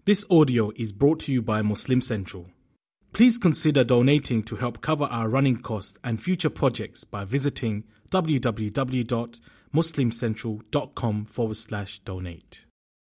This audio is brought to you by Muslim Central. Please consider donating to help cover our running costs and future projects by visiting www.muslimcentral.com/donate.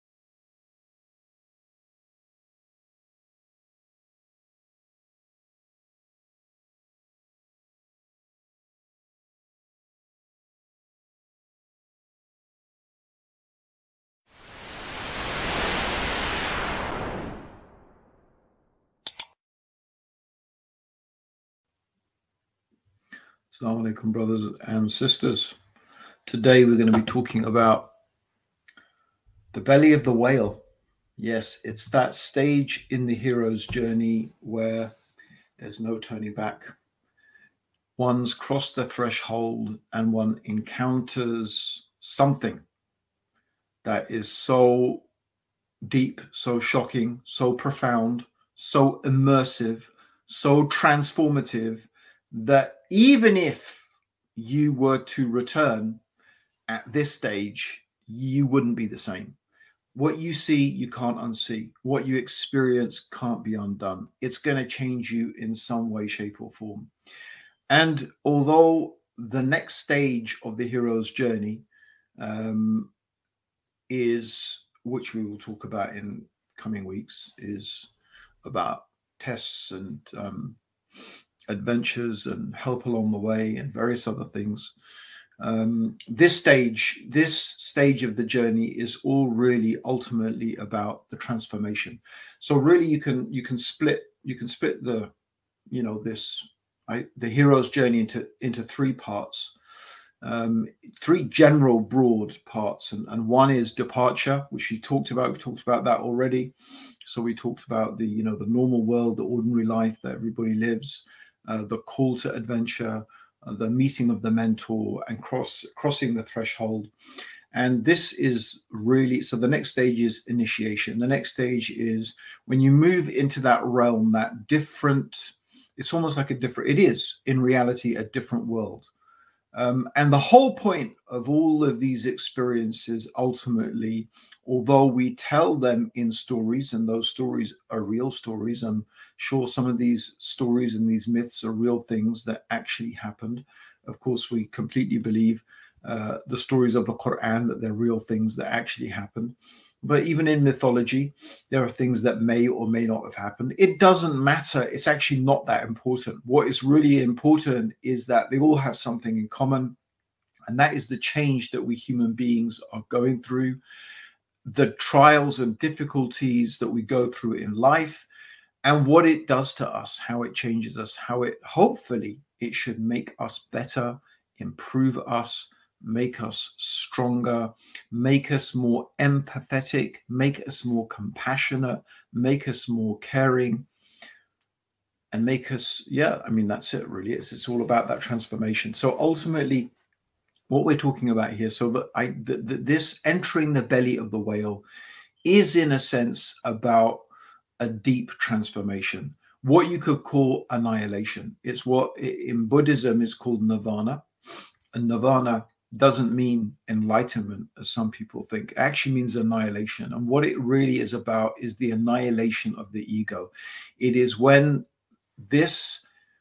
Assalamu alaikum, brothers and sisters. Today we're going to be talking about the belly of the whale. Yes, it's that stage in the hero's journey where there's no turning back. One's crossed the threshold and one encounters something that is so deep, so shocking, so profound, so immersive, so transformative, that even if you were to return at this stage, you wouldn't be the same. What you see, you can't unsee. What you experience can't be undone. It's going to change you in some way, shape, or form. And although the next stage of the hero's journey is, which we will talk about in coming weeks, is about tests and adventures and help along the way and various other things. This stage of the journey is all really ultimately about the transformation. So really you can split the the hero's journey into three parts, three general broad parts, and one is departure, which we've talked about that already. So we talked about the normal world, the ordinary life that everybody lives, the call to adventure, the meeting of the mentor, and crossing the threshold. And this is really, so the next stage is initiation. The next stage is when you move into that realm, that different, it's almost like it is in reality a different world. And the whole point of all of these experiences, ultimately, although we tell them in stories, and those stories are real stories, I'm sure some of these stories and these myths are real things that actually happened. Of course, we completely believe the stories of the Quran, that they're real things that actually happened. But even in mythology, there are things that may or may not have happened. It doesn't matter. It's actually not that important. What is really important is that they all have something in common, and that is the change that we human beings are going through, the trials and difficulties that we go through in life, and what it does to us, how it changes us, how it hopefully it should make us better, improve us, make us stronger, make us more empathetic, make us more compassionate, make us more caring, and make us, that's it really. It's all about that transformation. So ultimately, what we're talking about here, so that this entering the belly of the whale is in a sense about a deep transformation, what you could call annihilation. It's what in Buddhism is called nirvana. And nirvana doesn't mean enlightenment, as some people think. It actually means annihilation. And what it really is about is the annihilation of the ego. It is when the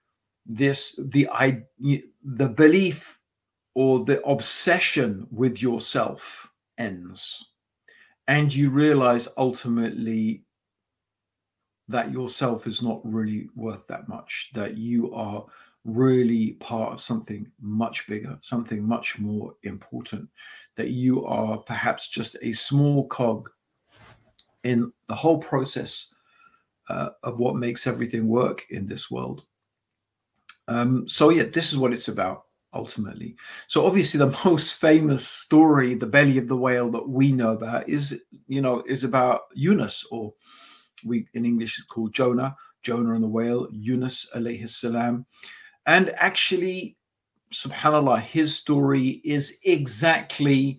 belief or the obsession with yourself ends, and you realize ultimately that yourself is not really worth that much, that you are really part of something much bigger, something much more important, that you are perhaps just a small cog in the whole process of what makes everything work in this world. This is what it's about ultimately. So obviously the most famous story, the belly of the whale, that we know about is about Yunus, or we in English is called Jonah and the whale, Yunus alayhi salam. And actually, subhanallah, his story is exactly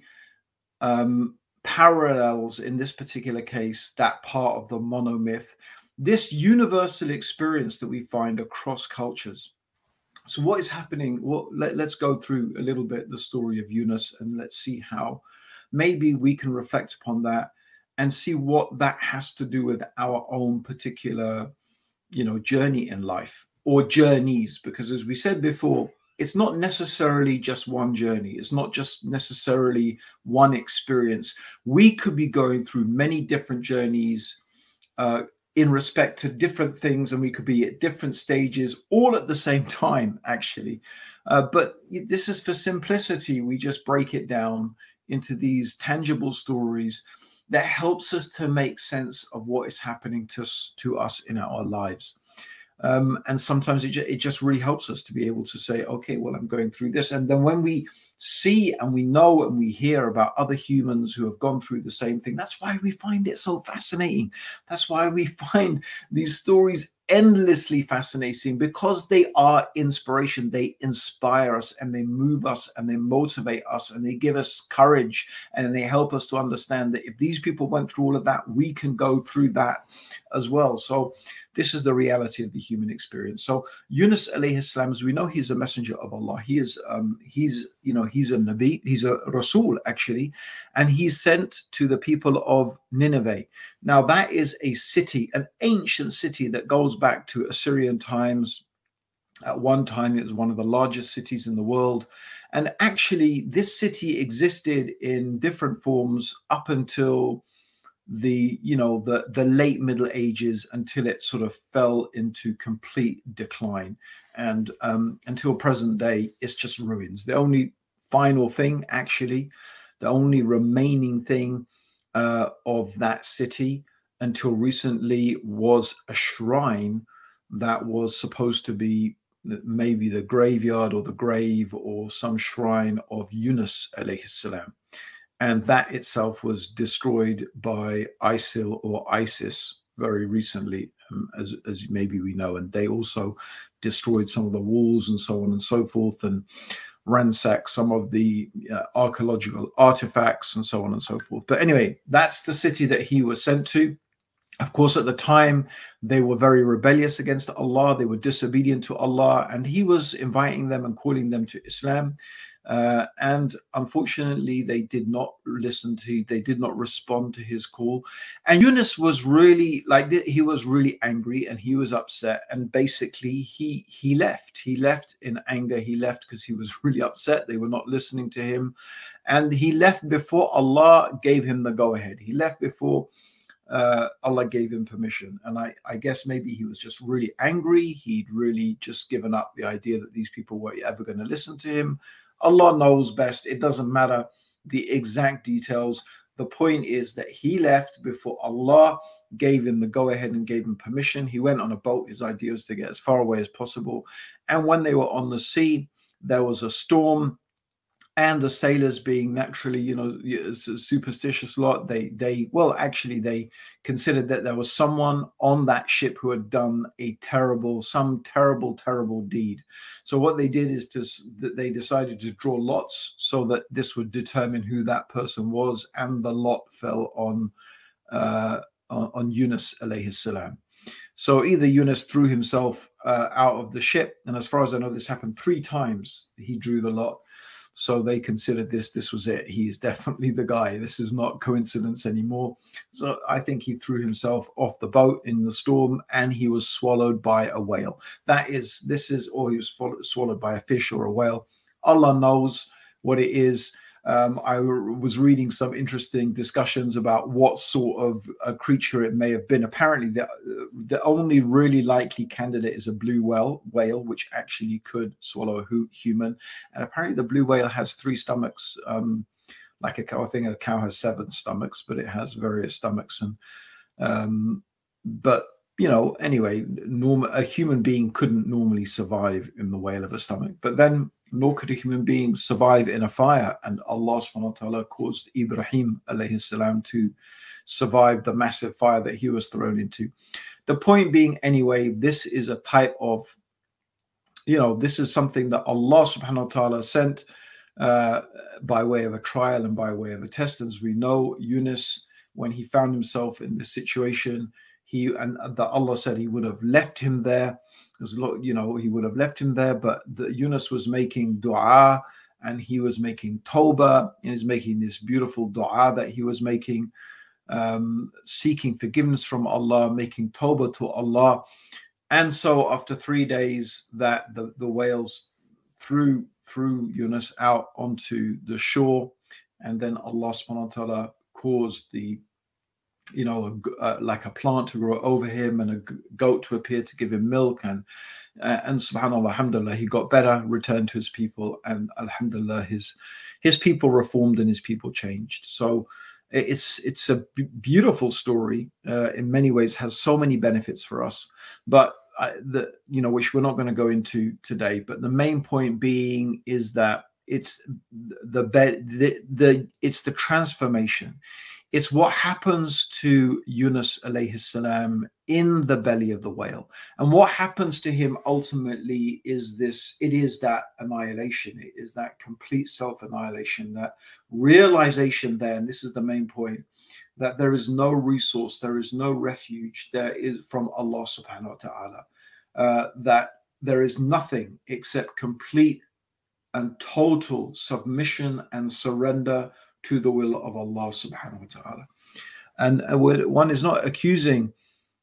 parallels in this particular case that part of the monomyth, this universal experience that we find across cultures. So what is happening? Well, let's go through a little bit the story of Yunus, and let's see how maybe we can reflect upon that and see what that has to do with our own particular, journey in life, or journeys. Because as we said before, it's not necessarily just one journey. It's not just necessarily one experience. We could be going through many different journeys in respect to different things, and we could be at different stages all at the same time, actually. But this is for simplicity. We just break it down into these tangible stories that helps us to make sense of what is happening to us in our lives. And sometimes it just really helps us to be able to say, okay, well, I'm going through this. And then when we see and we know and we hear about other humans who have gone through the same thing, that's why we find it so fascinating. That's why we find these stories endlessly fascinating, because they are inspiration. They inspire us, and they move us, and they motivate us, and they give us courage, and they help us to understand that if these people went through all of that, we can go through that as well. So this is the reality of the human experience. So Yunus alayhi salam, as we know, he's a messenger of Allah. He's a Nabi, he's a Rasul actually, and he's sent to the people of Nineveh. Now that is a city, an ancient city that goes back to Assyrian times. At one time, it was one of the largest cities in the world. And actually, this city existed in different forms up until the late Middle Ages, until it sort of fell into complete decline, and until present day it's just ruins. The only final thing, actually, the only remaining thing of that city until recently was a shrine that was supposed to be maybe the graveyard or the grave or some shrine of Yunus alayhi salam. And that itself was destroyed by ISIL or ISIS very recently, as maybe we know. And they also destroyed some of the walls and so on and so forth, and ransacked some of the archaeological artifacts and so on and so forth. But anyway, that's the city that he was sent to. Of course, at the time, they were very rebellious against Allah. They were disobedient to Allah, and he was inviting them and calling them to Islam. And unfortunately, they did not they did not respond to his call. And Yunus was really he was really angry, and he was upset. And basically, he left. He left in anger. He left because he was really upset. They were not listening to him. And he left before Allah gave him the go-ahead. He left before Allah gave him permission. And I guess maybe he was just really angry. He'd really just given up the idea that these people were ever going to listen to him. Allah knows best. It doesn't matter the exact details. The point is that he left before Allah gave him the go-ahead and gave him permission. He went on a boat. His idea was to get as far away as possible. And when they were on the sea, there was a storm. And the sailors, being naturally, a superstitious lot, they considered that there was someone on that ship who had done some terrible deed. So what they did is they decided to draw lots so that this would determine who that person was, and the lot fell on Yunus alayhi salam. So either Yunus threw himself out of the ship, and as far as I know, this happened 3 times. He drew the lot. So they considered this was it. He is definitely the guy. This is not coincidence anymore. So I think he threw himself off the boat in the storm, and he was swallowed by a whale. Or he was swallowed by a fish or a whale. Allah knows what it is. I was reading some interesting discussions about what sort of a creature it may have been. Apparently, the only really likely candidate is a blue whale, which actually could swallow a human. And apparently, the blue whale has 3 stomachs, like a cow. I think a cow has 7 stomachs, but it has various stomachs. And anyway, a human being couldn't normally survive in the whale of a stomach. But then, nor could a human being survive in a fire. And Allah subhanahu wa ta'ala caused Ibrahim alayhi salam to survive the massive fire that he was thrown into. The point being, anyway, this is a type of, this is something that Allah subhanahu wa ta'ala sent by way of a trial and by way of a test. As we know, Yunus, when he found himself in this situation, Allah said he would have left him there. He would have left him there, but Yunus was making dua, and he was making tawbah, and he's making this beautiful dua that he was making. seeking forgiveness from Allah, making tawbah to Allah. And so after 3 days, that the whales threw Yunus out onto the shore, and then Allah subhanahu wa ta'ala caused the, like a plant to grow over him and a goat to appear to give him milk, and subhanallah, alhamdulillah, he got better, returned to his people, and alhamdulillah, his people reformed and his people changed. So it's a beautiful story, in many ways, has so many benefits for us, but which we're not going to go into today. But the main point being is that it's it's the transformation. It's what happens to Yunus alayhi salam in the belly of the whale. And what happens to him ultimately is that annihilation. It is that complete self-annihilation, that realization there, and this is the main point, that there is no resource, there is no refuge, there is from Allah subhanahu wa ta'ala, that there is nothing except complete and total submission and surrender to the will of Allah subhanahu wa ta'ala. And one is not accusing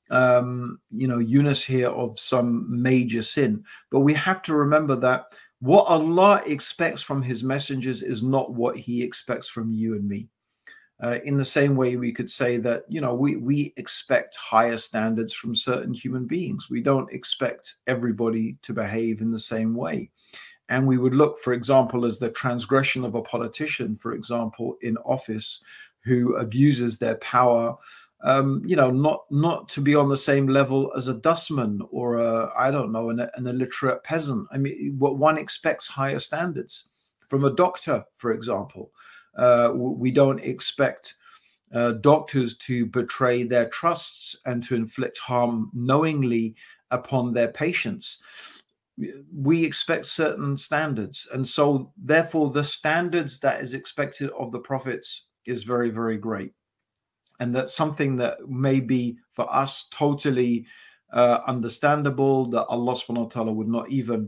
Yunus here of some major sin, but we have to remember that what Allah expects from his messengers is not what he expects from you and me. In the same way, we could say that, we expect higher standards from certain human beings. We don't expect everybody to behave in the same way. And we would look, for example, as the transgression of a politician, for example, in office, who abuses their power, not to be on the same level as a dustman or an illiterate peasant. I mean, what one expects higher standards from a doctor, for example. We don't expect doctors to betray their trusts and to inflict harm knowingly upon their patients. We expect certain standards. And so therefore the standards that is expected of the prophets is very, very great. And that's something that may be for us totally understandable, that Allah subhanahu wa ta'ala would not even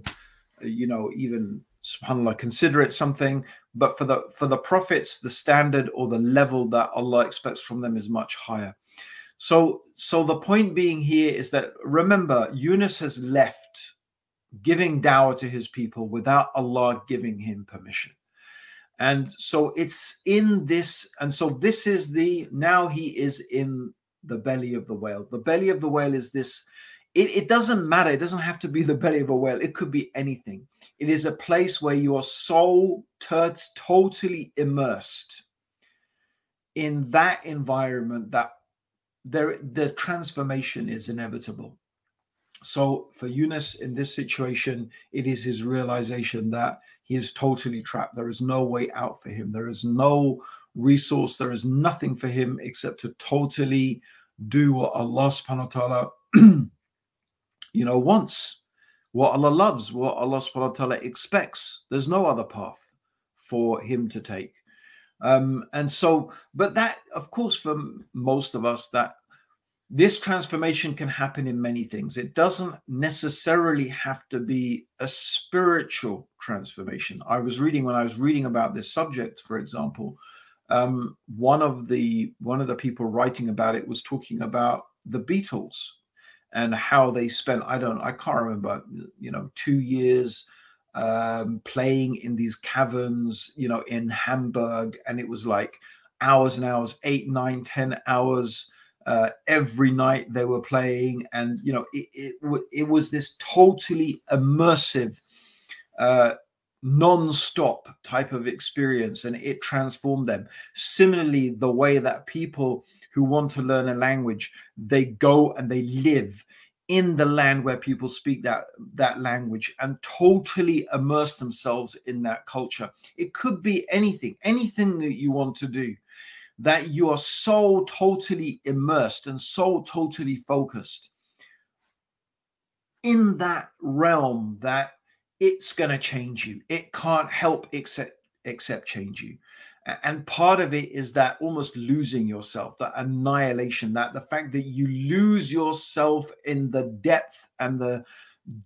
subhanAllah, consider it something. But for the prophets, the standard or the level that Allah expects from them is much higher. So the point being here is that, remember, Yunus has left giving dawah to his people without Allah giving him permission. And so it's in this, and so this is now he is in the belly of the whale. The belly of the whale is this, it doesn't matter, it doesn't have to be the belly of a whale, it could be anything. It is a place where you are so totally immersed in that environment that the transformation is inevitable. So for Yunus in this situation, it is his realization that he is totally trapped. There is no way out for him. There is no resource. There is nothing for him except to totally do what Allah subhanahu wa ta'ala wants, what Allah loves, what Allah subhanahu wa ta'ala expects. There's no other path for him to take. But that, of course, for most of us, that this transformation can happen in many things. It doesn't necessarily have to be a spiritual transformation. When I was reading about this subject, for example, one of the people writing about it was talking about the Beatles and how they spent, I can't remember, 2 years playing in these caverns, in Hamburg, and it was like hours and hours, 8, 9, 10 hours. Every night they were playing, and it was this totally immersive, non-stop type of experience, and it transformed them. Similarly, the way that people who want to learn a language, they go and they live in the land where people speak that language and totally immerse themselves in that culture. It could be anything that you want to do, that you are so totally immersed and so totally focused in that realm that it's going to change you. It can't help except change you. And part of it is that almost losing yourself, that annihilation, that the fact that you lose yourself in the depth and the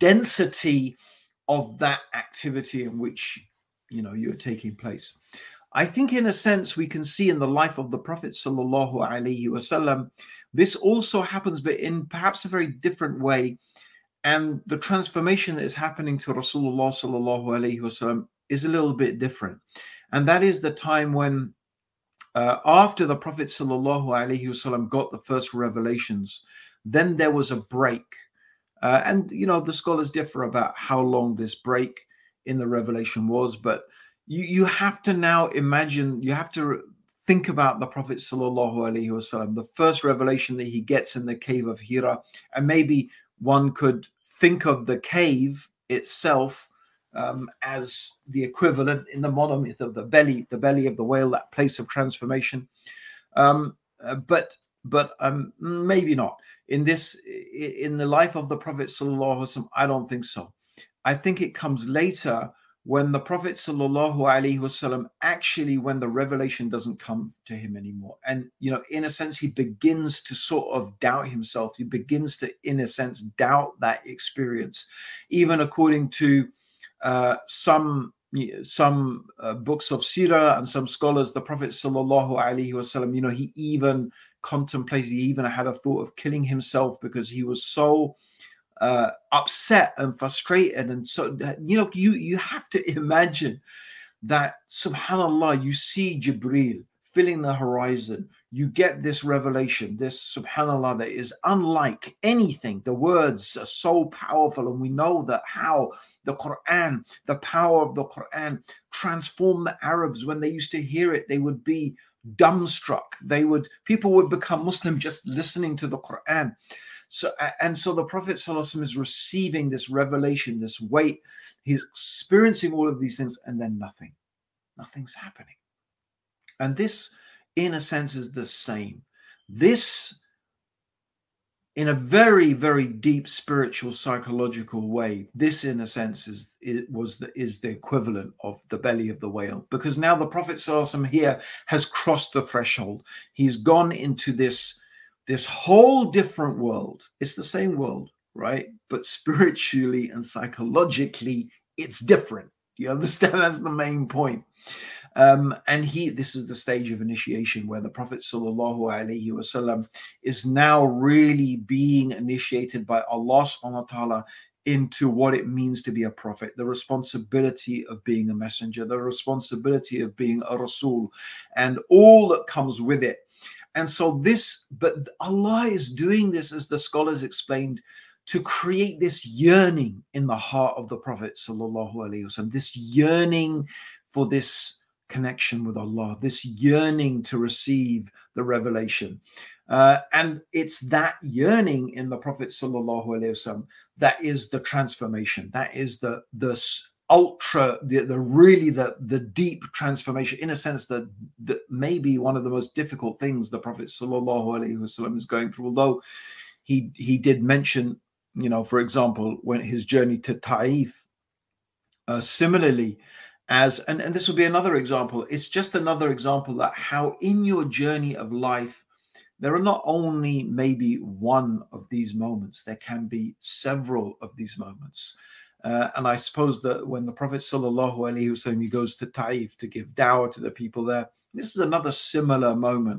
density of that activity in which you're taking place. I think in a sense we can see in the life of the Prophet sallallahu alaihi wasallam, this also happens, but in perhaps a very different way. And the transformation that is happening to Rasulullah sallallahu alaihi wasallam is a little bit different. And that is the time when after the Prophet sallallahu alaihi wasallam got the first revelations, then there was a break. And, you know, the scholars differ about how long this break in the revelation was, but you have to now imagine, you have to think about the Prophet sallallahu alaihi wasallam, the first revelation that he gets in the cave of Hira, and maybe one could think of the cave itself as the equivalent in the monomyth of the belly of the whale, that place of transformation. But maybe not. In the life of the Prophet sallallahu alaihi wasallam, I don't think so. I think it comes later, when the Prophet sallallahu alaihi wasallam actually, when the revelation doesn't come to him anymore, and, you know, in a sense, he begins to sort of doubt himself. He begins to, in a sense, doubt that experience. Even according to some books of Sirah and some scholars, the Prophet sallallahu alaihi wasallam, you know, he even contemplated, he even had a thought of killing himself because he was so upset and frustrated. And so, you know, you have to imagine that, subhanallah, you see Jibreel filling the horizon, you get this revelation, this, subhanallah, that is unlike anything. The words are so powerful, and we know that how the Quran, the power of the Quran, transformed the Arabs. When they used to hear it, they would be dumbstruck. People would become Muslim just listening to the Quran. So the Prophet ﷺ is receiving this revelation, this weight. He's experiencing all of these things, and then nothing's happening. And this, in a sense, is the same. This, in a very, very deep spiritual, psychological way, this, in a sense, is the equivalent of the belly of the whale, because now the Prophet ﷺ here has crossed the threshold. He's gone into this whole different world. It's the same world, right? But spiritually and psychologically, it's different. You understand? That's the main point. And this is the stage of initiation where the Prophet sallallahu alaihi wasallam is now really being initiated by Allah subhanahu wa ta'ala into what it means to be a prophet, the responsibility of being a messenger, the responsibility of being a Rasul, and all that comes with it. And so but Allah is doing this, as the scholars explained, to create this yearning in the heart of the Prophet sallallahu alaihi wasallam, this yearning for this connection with Allah, this yearning to receive the revelation. And it's that yearning in the Prophet sallallahu alaihi wasallam that is the transformation. That is the deep transformation, in a sense, that maybe one of the most difficult things the Prophet sallallahu alaihi wasallam is going through. Although he did mention, you know, for example, when his journey to Taif, similarly, and this will be another example. It's just another example that how in your journey of life, there are not only maybe one of these moments, there can be several of these moments. And I suppose that when the Prophet sallallahu alaihi wasallam, he goes to Taif to give dawah to the people there, this is another similar moment.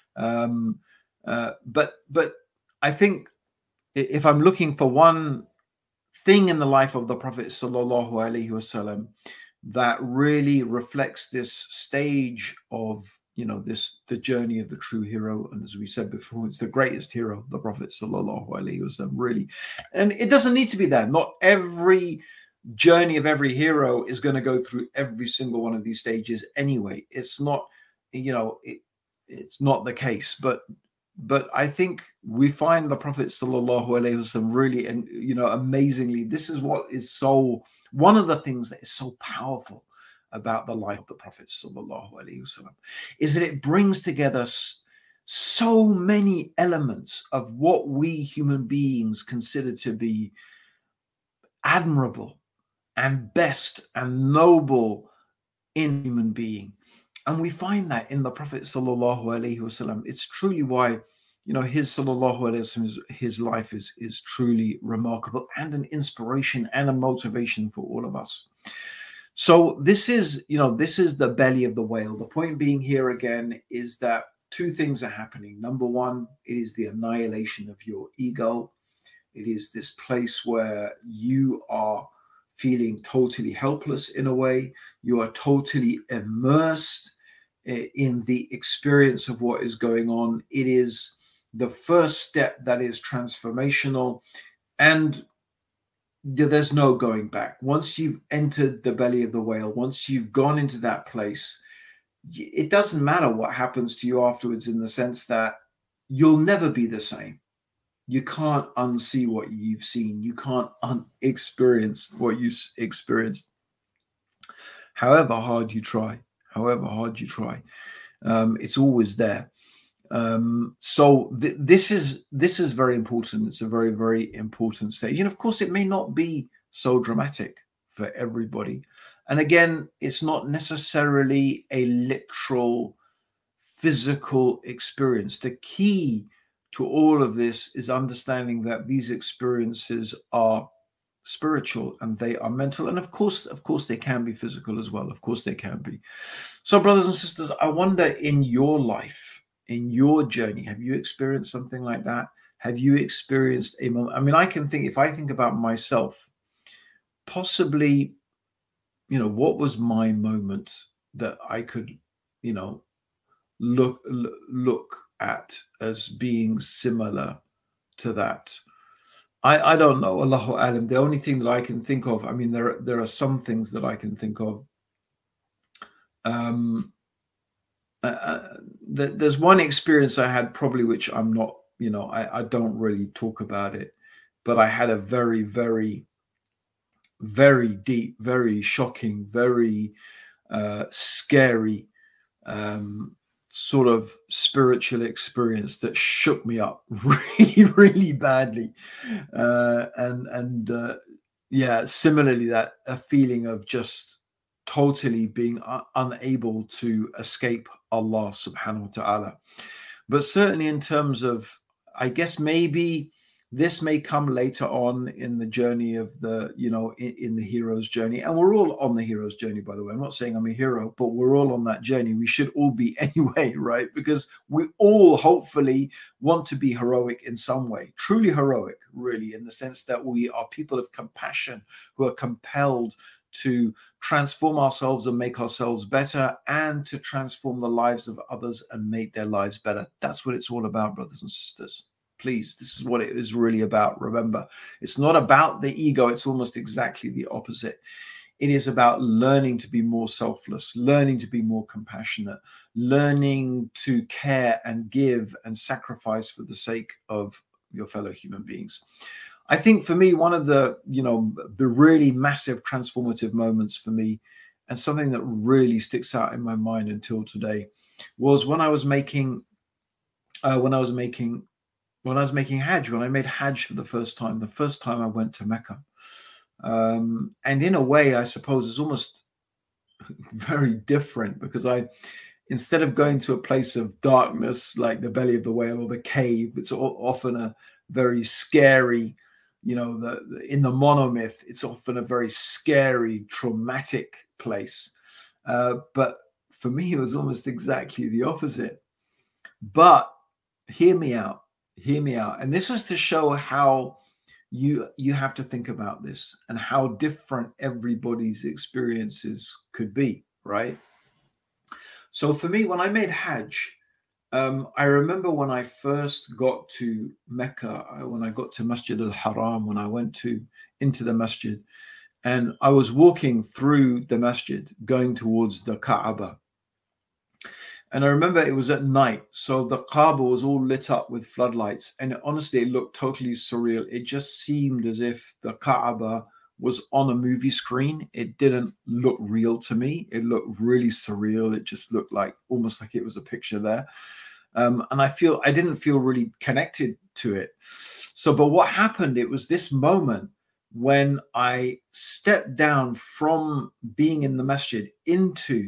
But I think if I'm looking for one thing in the life of the Prophet sallallahu alaihi wasallam that really reflects this stage of, you know, the journey of the true hero, and as we said before, it's the greatest hero, the Prophet sallallahu alaihi wasallam, really. And it doesn't need to be that. Not every journey of every hero is going to go through every single one of these stages anyway. It's not, you know, it's not the case. But I think we find the Prophet sallallahu alaihi wasallam really, and, you know, amazingly, this is what is one of the things that is so powerful about the life of the Prophet sallallahu alaihi wasallam is that it brings together so many elements of what we human beings consider to be admirable and best and noble in human being. And we find that in the Prophet sallallahu alaihi wasallam. It's truly why, you know, his sallallahu alaihi wasallam, his life is truly remarkable and an inspiration and a motivation for all of us. So this is, this is the belly of the whale. The point being here again is that two things are happening. Number one, it is the annihilation of your ego. It is this place where you are feeling totally helpless in a way. You are totally immersed in the experience of what is going on. It is the first step that is transformational, and there's no going back. Once you've entered the belly of the whale, once you've gone into that place, it doesn't matter what happens to you afterwards, in the sense that you'll never be the same. You can't unsee what you've seen. You can't experience what you experienced. However hard you try, it's always there. So this is very important. It's a very, very important stage. And of course, it may not be so dramatic for everybody. And again, it's not necessarily a literal physical experience. The key to all of this is understanding that these experiences are spiritual and they are mental. And of course, they can be physical as well. Of course, they can be. So, brothers and sisters, I wonder, in your life, in your journey, have you experienced something like that? Have you experienced a moment? I mean, if I think about myself, possibly, what was my moment that I could, look at as being similar to that? I don't know. Allahu alam. The only thing that I can think of, I mean, there are some things that I can think of. There's one experience I had, probably, which I'm not, I don't really talk about it, but I had a very, very, very deep, very shocking, very scary sort of spiritual experience that shook me up really, really badly. Similarly, that a feeling of just totally being unable to escape Allah subhanahu wa ta'ala. But certainly in terms of, I guess maybe this may come later on in the journey of the, in the hero's journey. And we're all on the hero's journey, by the way. I'm not saying I'm a hero, but we're all on that journey. We should all be anyway, right? Because we all hopefully want to be heroic in some way, truly heroic, really, in the sense that we are people of compassion who are compelled to transform ourselves and make ourselves better, and to transform the lives of others and make their lives better. That's what it's all about, brothers and sisters. Please, this is what it is really about. Remember, it's not about the ego. It's almost exactly the opposite. It is about learning to be more selfless, learning to be more compassionate, learning to care and give and sacrifice for the sake of your fellow human beings. I think for me, one of the really massive transformative moments for me, and something that really sticks out in my mind until today, was when I was making Hajj, when I made Hajj for the first time I went to Mecca. And in a way, I suppose it's almost very different, because instead of going to a place of darkness like the belly of the whale or the cave, it's often a very scary, in the monomyth, it's often a very scary, traumatic place. But for me, it was almost exactly the opposite. But hear me out. And this is to show how you have to think about this and how different everybody's experiences could be, right? So for me, when I made Hajj, I remember when I first got to Mecca, when I got to Masjid al-Haram, when I went into the masjid, and I was walking through the masjid going towards the Kaaba. And I remember it was at night, so the Kaaba was all lit up with floodlights, and honestly, it looked totally surreal. It just seemed as if the Kaaba was on a movie screen. It didn't look real to me. It looked really surreal. It just looked like almost like it was a picture there. And I didn't feel really connected to it. So, but what happened, it was this moment when I stepped down from being in the masjid into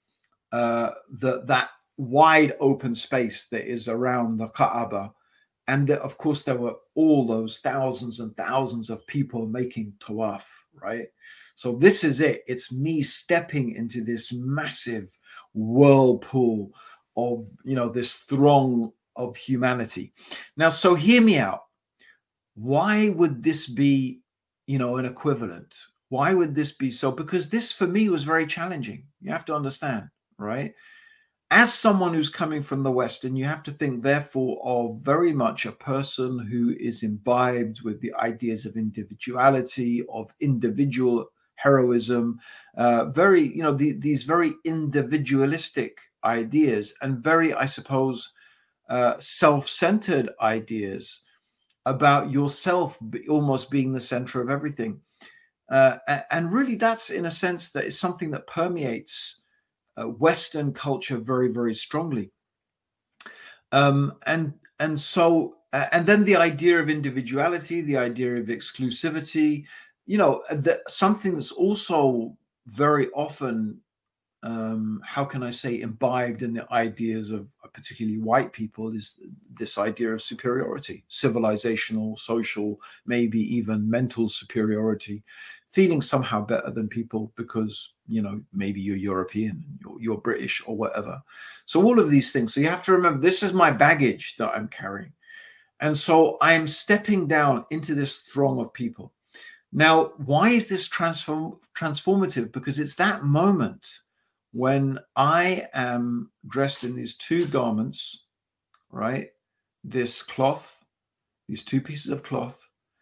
that wide open space that is around the Kaaba. And of course, there were all those thousands and thousands of people making tawaf, right? So this is it. It's me stepping into this massive whirlpool of, this throng of humanity. Now, so hear me out. Why would this be, an equivalent? Why would this be so? Because this for me was very challenging. You have to understand, right? As someone who's coming from the West, and you have to think, therefore, of very much a person who is imbibed with the ideas of individuality, of individual heroism, these very individualistic ideas, and very, I suppose, self-centered ideas about yourself almost being the center of everything. And really, that's in a sense that is something that permeates Western culture very, very strongly. And then the idea of individuality, the idea of exclusivity, something that's also very often, how can I say, imbibed in the ideas of particularly white people, is this idea of superiority, civilizational, social, maybe even mental superiority, feeling somehow better than people because, maybe you're European, you're British or whatever. So all of these things. So you have to remember, this is my baggage that I'm carrying. And so I'm stepping down into this throng of people. Now, why is this transformative? Because it's that moment when I am dressed in these two garments, right? This cloth, these two pieces of cloth.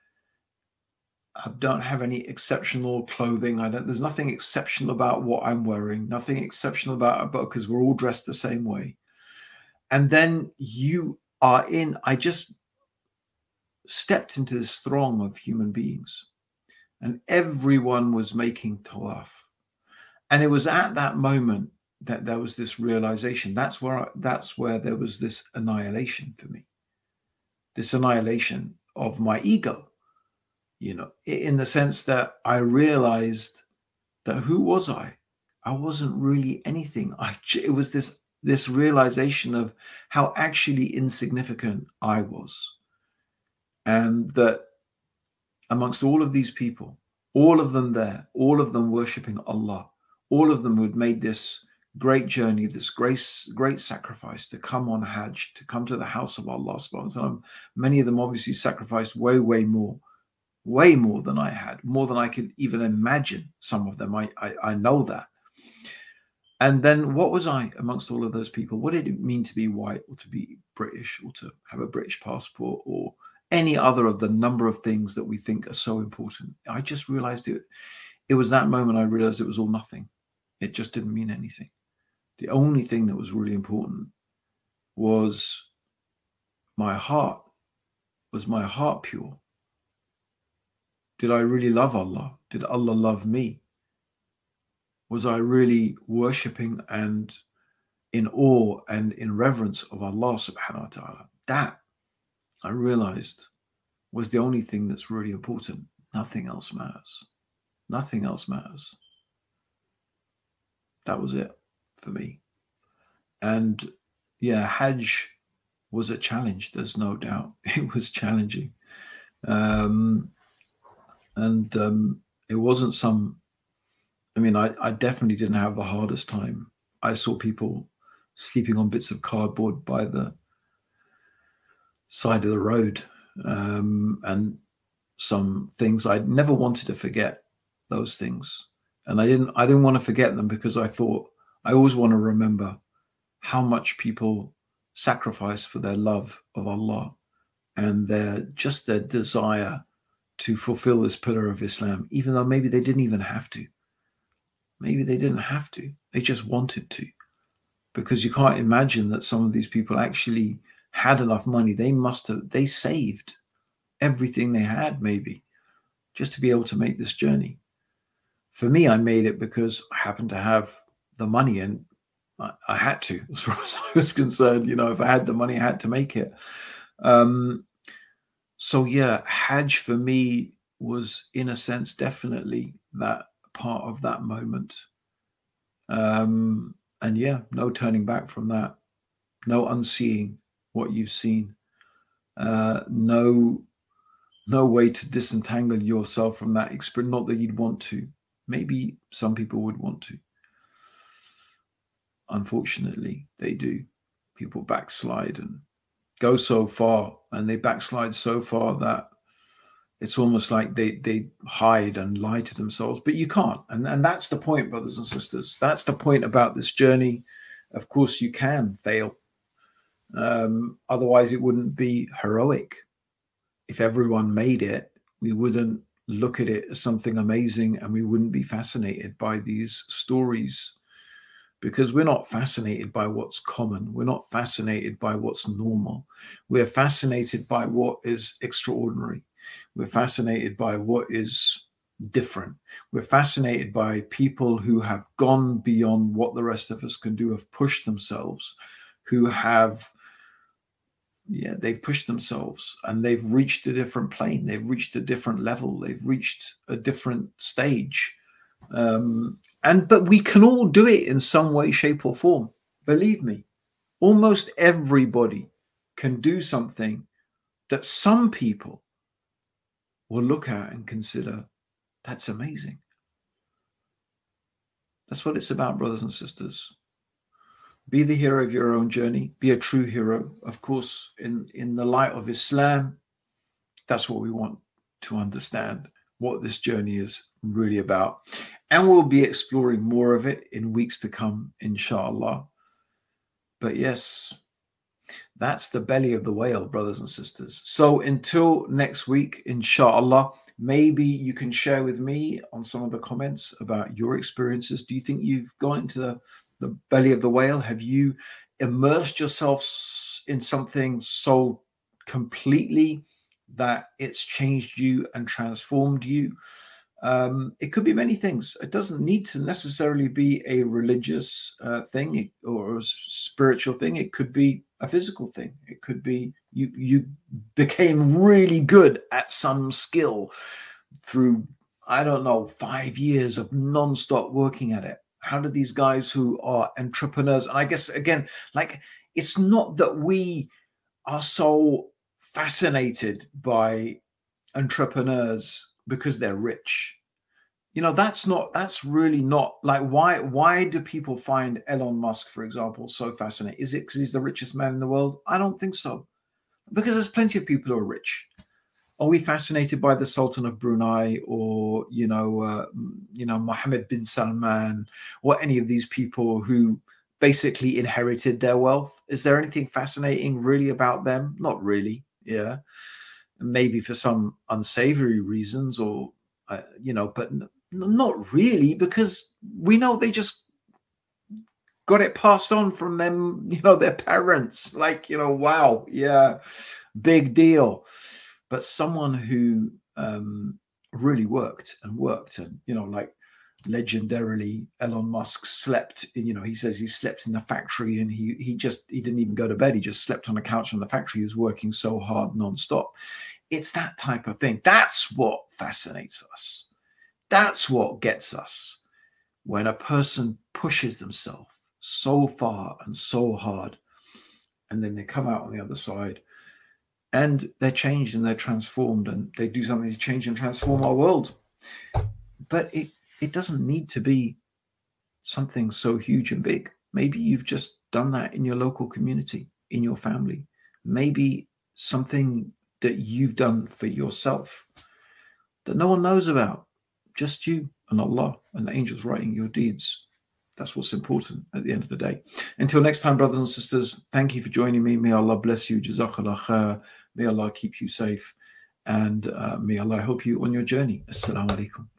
I don't have any exceptional clothing. There's nothing exceptional about what I'm wearing, nothing exceptional about it, because we're all dressed the same way. And then I just stepped into this throng of human beings, and everyone was making tawaf. And it was at that moment that there was this realization. That's where there was this annihilation for me, this annihilation of my ego. In the sense that I realized that who was I? I wasn't really anything. It was this realization of how actually insignificant I was. And that amongst all of these people, all of them there, all of them worshiping Allah, all of them who had made this great journey, this great sacrifice to come on Hajj, to come to the house of Allah subhanahu wa ta'ala. Many of them obviously sacrificed way more than I had, more than I could even imagine. Some of them, I know that. And then what was I amongst all of those people? What did it mean to be white, or to be British, or to have a British passport, or any other of the number of things that we think are so important? I just realized it was that moment I realized it was all nothing. It just didn't mean anything. The only thing that was really important was my heart. Was my heart pure? Did I really love Allah? Did Allah love me? Was I really worshipping and in awe and in reverence of Allah subhanahu wa ta'ala? That, I realized, was the only thing that's really important. Nothing else matters. Nothing else matters. That was it for me. And yeah, Hajj was a challenge. There's no doubt. It was challenging. It wasn't I definitely didn't have the hardest time. I saw people sleeping on bits of cardboard by the side of the road, and some things I never wanted to forget, those things. And I didn't want to forget them, because I thought I always want to remember how much people sacrifice for their love of Allah and their desire to fulfill this pillar of Islam, even though maybe they didn't even have to. Maybe they didn't have to. They just wanted to. Because you can't imagine that some of these people actually had enough money. They saved everything they had, maybe, just to be able to make this journey. For me, I made it because I happened to have the money, and I had to, as far as I was concerned. If I had the money, I had to make it. So yeah, Hajj for me was, in a sense, definitely that part of that moment. And yeah, no turning back from that. No unseeing what you've seen. No way to disentangle yourself from that experience. Not that you'd want to, Maybe some people would want to. Unfortunately, they do. People backslide and go so far, and they backslide so far that it's almost like they hide and lie to themselves, but you can't. And that's the point, brothers and sisters. That's the point about this journey. Of course, you can fail. Otherwise, it wouldn't be heroic. If everyone made it, we wouldn't look at it as something amazing, and we wouldn't be fascinated by these stories, because we're not fascinated by what's common. We're not fascinated by what's normal. We're fascinated by what is extraordinary. We're fascinated by what is different. We're fascinated by people who have gone beyond what the rest of us can do, have pushed themselves, who have, they've pushed themselves and they've reached a different plane. They've reached a different level. They've reached a different stage. But we can all do it in some way, shape, or form. Believe me, almost everybody can do something that some people will look at and consider, that's amazing. That's what it's about, brothers and sisters. Be the hero of your own journey. Be a true hero. Of course, in the light of Islam, that's what we want to understand, what this journey is really about. And we'll be exploring more of it in weeks to come, inshallah. But yes, that's the belly of the whale, brothers and sisters. So until next week, inshallah, maybe you can share with me on some of the comments about your experiences. Do you think you've gone into the belly of the whale? Have you immersed yourself in something so completely that it's changed you and transformed you? It could be many things. It doesn't need to necessarily be a religious thing or a spiritual thing. It could be a physical thing. It could be you became really good at some skill through, I don't know, 5 years of non-stop working at it. How do these guys who are entrepreneurs, and I guess, again, like, it's not that we are so fascinated by entrepreneurs because they're rich. That's really not, like, why do people find Elon Musk, for example, so fascinating? Is it because he's the richest man in the world? I don't think so. Because there's plenty of people who are rich. Are we fascinated by the Sultan of Brunei or, Mohammed bin Salman, or any of these people who basically inherited their wealth? Is there anything fascinating really about them? Not really. Yeah. Maybe for some unsavory reasons but not really, because we know they just got it passed on from them, their parents. Like, wow, yeah, big deal. But someone who really worked and, like, legendarily, Elon Musk slept, he says he slept in the factory, and he didn't even go to bed. He just slept on a couch in the factory. He was working so hard nonstop. It's that type of thing. That's what fascinates us. That's what gets us, when a person pushes themselves so far and so hard, and then they come out on the other side and they're changed and they're transformed, and they do something to change and transform our world. But it doesn't need to be something so huge and big. Maybe you've just done that in your local community, in your family. Maybe something that you've done for yourself that no one knows about, just you and Allah and the angels writing your deeds. That's what's important at the end of the day. Until next time, brothers and sisters, thank you for joining me. May Allah bless you. Jazakallah khair. May Allah keep you safe. And may Allah help you on your journey. Assalamu alaikum.